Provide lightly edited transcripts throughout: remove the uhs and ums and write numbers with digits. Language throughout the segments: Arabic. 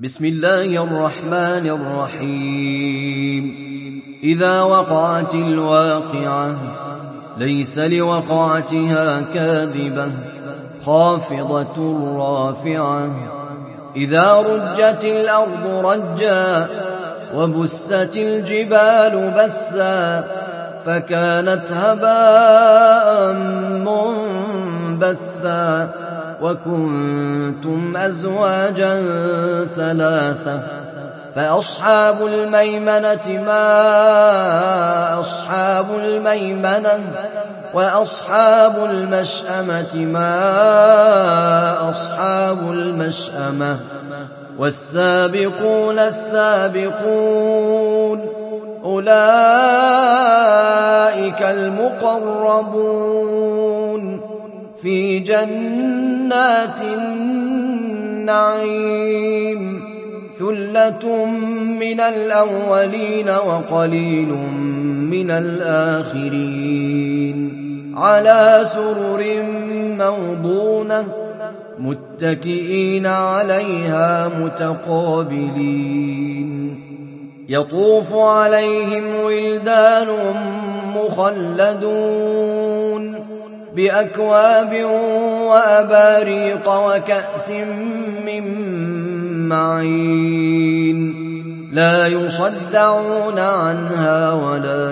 بسم الله الرحمن الرحيم. إذا وقعت الواقعة ليس لوقعتها كاذبة خافضة رافعة. إذا رجت الأرض رجا وبست الجبال بسا فكانت هباء منبثا وكنتم أزواجا ثلاثة. فأصحاب الميمنة ما أصحاب الميمنة وأصحاب المشأمة ما أصحاب المشأمة. والسابقون السابقون أولئك المقربون في جنات النعيم. ثلة من الأولين وقليل من الآخرين. على سرر موضونة متكئين عليها متقابلين. يطوف عليهم ولدان مخلدون بأكواب وأباريق وكأس من معين. لا يصدعون عنها ولا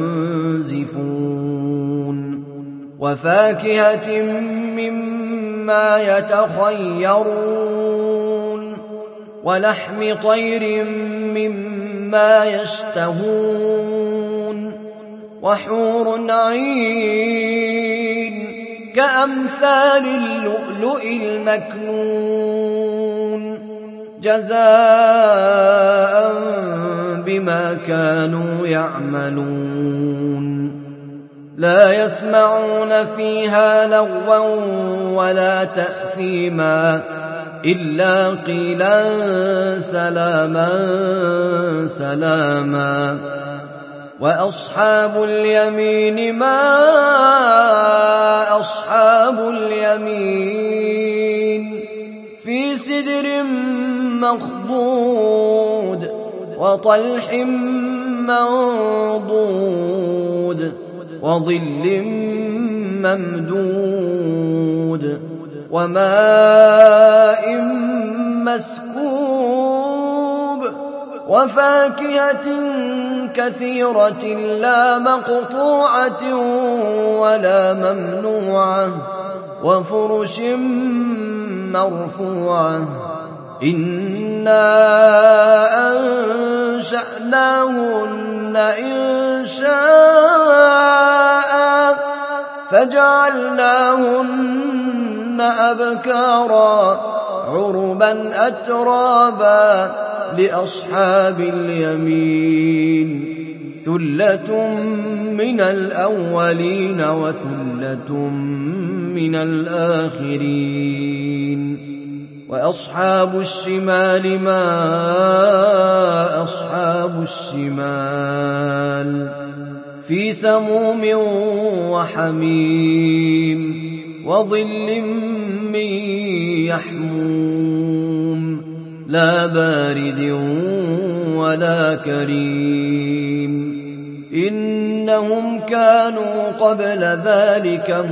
ينزفون. وفاكهة مما يتخيرون ولحم طير مما يشتهون. وحور عين كأمثال اللؤلؤ المكنون جزاء بما كانوا يعملون. لا يسمعون فيها لغوا ولا تأثيما إلا قيلا سلاما سلاما. وأصحاب اليمين ما أصحاب اليمين. في سدر مخضود وطلح منضود وظل ممدود وماء مسكوب. وفاكهة كثيرة لا مقطوعة ولا ممنوعة. وفرش مرفوعة. إنا أنشأناهن إنشاء فجعلناهن أبكارا عربا أترابا. لأصحاب اليمين ثلة من الأولين وثلة من الآخرين. وأصحاب الشمال ما أصحاب الشمال. في سموم وحميم وظل من يحموم لا بارد ولا كريم. إنهم كانوا قبل ذلك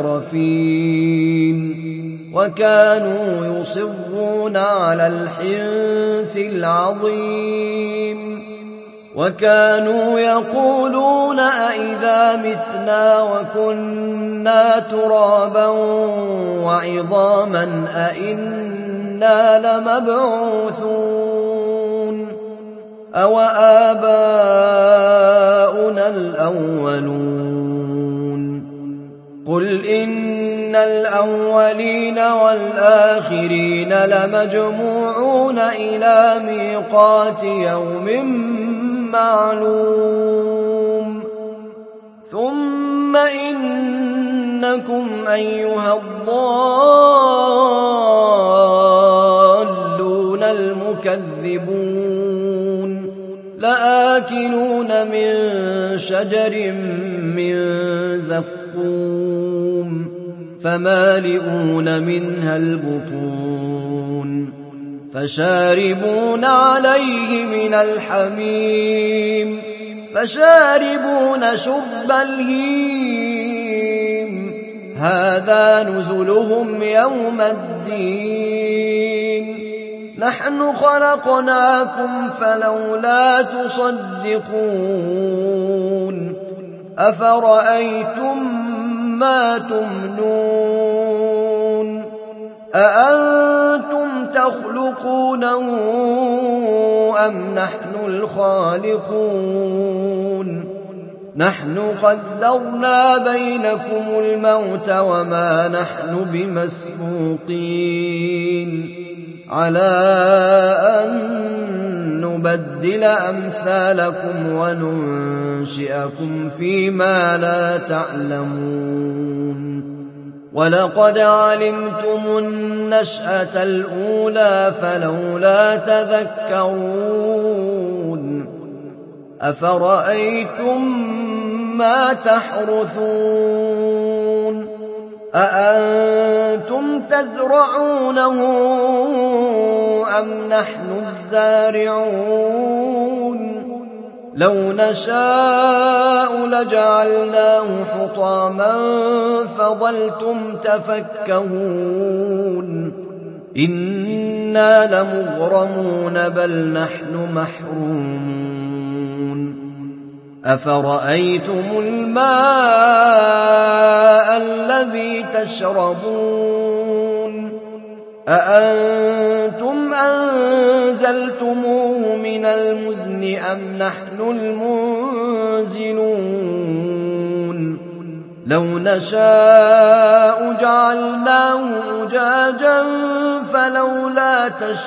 مترفين وكانوا يصرون على الحنث العظيم. وكانوا يقولون أئذا متنا وكنا ترابا وعظاما أئنا لمبعوثون أو آباؤنا الأولون. قل إن الأولين والآخرين لمجموعون إلى ميقات يوم معلوم. ثم إنكم أيها الضالون المكذبون لآكلون من شجر من زقوم فمالئون منها البطون فشاربون عليه من الحميم فشاربون شرب الهيم هذا نزلهم يوم الدين نحن خلقناكم فلولا تصدقون أفرأيتم ما تمنون أأنتم تخلقونه أم نحن الخالقون نحن قدرنا بينكم الموت وما نحن بمسبوقين على أن نبدل أمثالكم وننشئكم فيما لا تعلمون ولقد علمتم النشأة الأولى فلولا تذكرون أفرأيتم ما تحرثون أأنتم تزرعونه أم نحن الزارعون لو نشاء لجعلناه حطاما فظلتم تفكهون إنا لمغرمون بل نحن محرومون أفرأيتم الماء الذي تشربون أأنتم أنزلتموه من المزن أم نحن المنزلون لو نشاء جعلناه أجاجا فلولا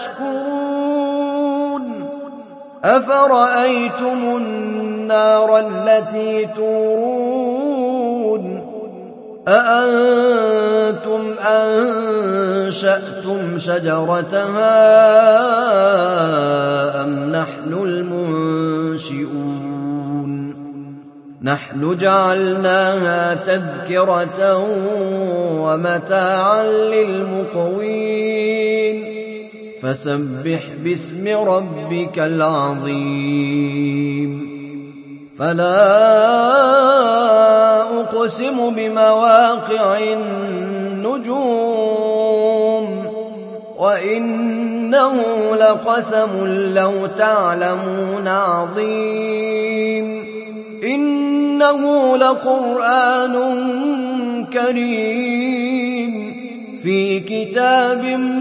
تشكرون أفرأيتم النار التي تورون أأنتم أنشأتم شجرتها أم نحن المنشئون نحن جعلناها تذكرة ومتاعا للمقوين فسبح باسم ربك العظيم فلا أقسم بمواقع النجوم وإنه لقسم لو تعلمون عظيم إنه لقرآن كريم في كتاب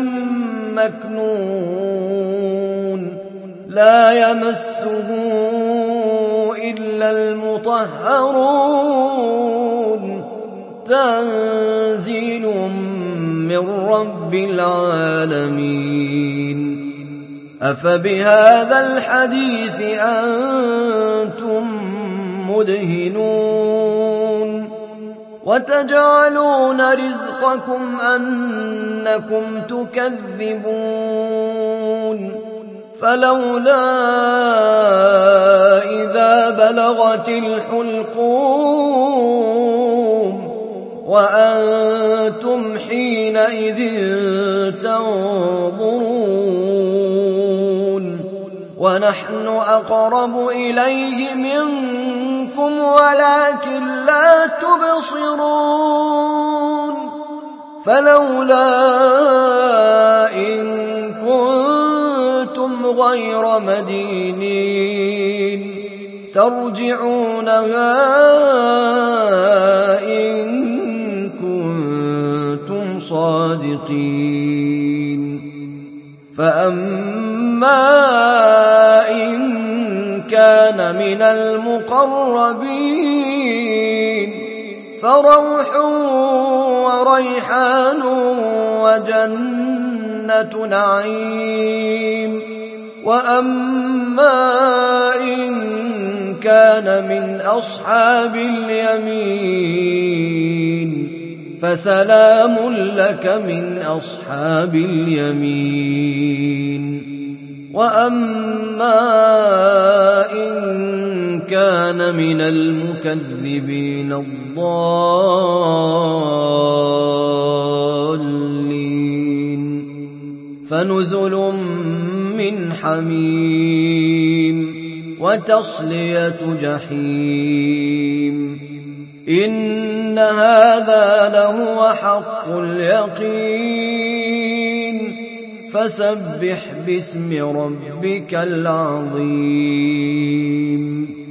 مكنون لا يمسه إلا المطهرون تنزيل من رب العالمين أفبهذا الحديث أنتم مدهنون وتجعلون رزقكم أنكم تكذبون فلولا إذا بلغت الحلقوم وأنتم حينئذ تنظرون ونحن أقرب إليه منكم ولكن لا تبصرون فلولا إن كنتم غير مدينين ترجعونها إن كنتم صادقين فأما إن كان من المقربين فروح وريحان وجنة نعيم وأما إن كان من أصحاب اليمين فسلام لك من أصحاب اليمين وأما إن كان من المكذبين الضالين فنزل من حميم وتصلية جحيم إن هذا لهو حق اليقين فسبح باسم ربك العظيم